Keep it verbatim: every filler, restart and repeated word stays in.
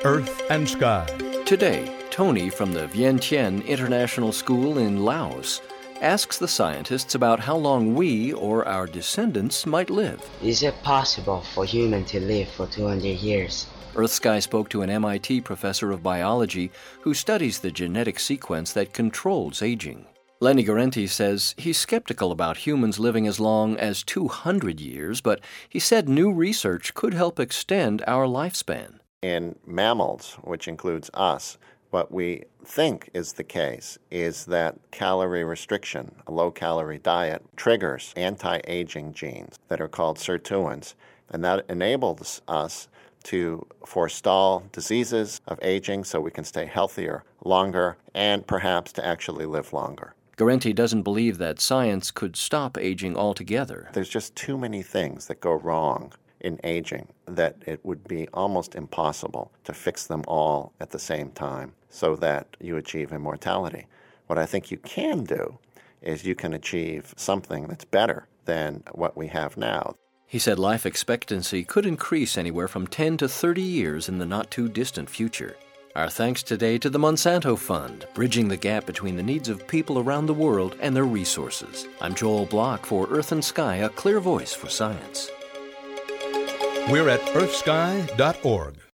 Earth and Sky. Today, Tony from the Vientiane International School in Laos asks the scientists about how long we or our descendants might live. Is it possible for humans to live for two hundred years? EarthSky spoke to an M I T professor of biology who studies the genetic sequence that controls aging. Lenny Guarente says he's skeptical about humans living as long as two hundred years, but he said new research could help extend our lifespan. In mammals, which includes us, what we think is the case is that calorie restriction, a low-calorie diet, triggers anti-aging genes that are called sirtuins, and that enables us to forestall diseases of aging so we can stay healthier longer and perhaps to actually live longer. Guarente doesn't believe that science could stop aging altogether. There's just too many things that go wrong in aging that it would be almost impossible to fix them all at the same time so that you achieve immortality. What I think you can do is you can achieve something that's better than what we have now. He said life expectancy could increase anywhere from ten to thirty years in the not-too-distant future. Our thanks today to the Monsanto Fund, bridging the gap between the needs of people around the world and their resources. I'm Joel Block for Earth and Sky, a clear voice for science. We're at earth sky dot org.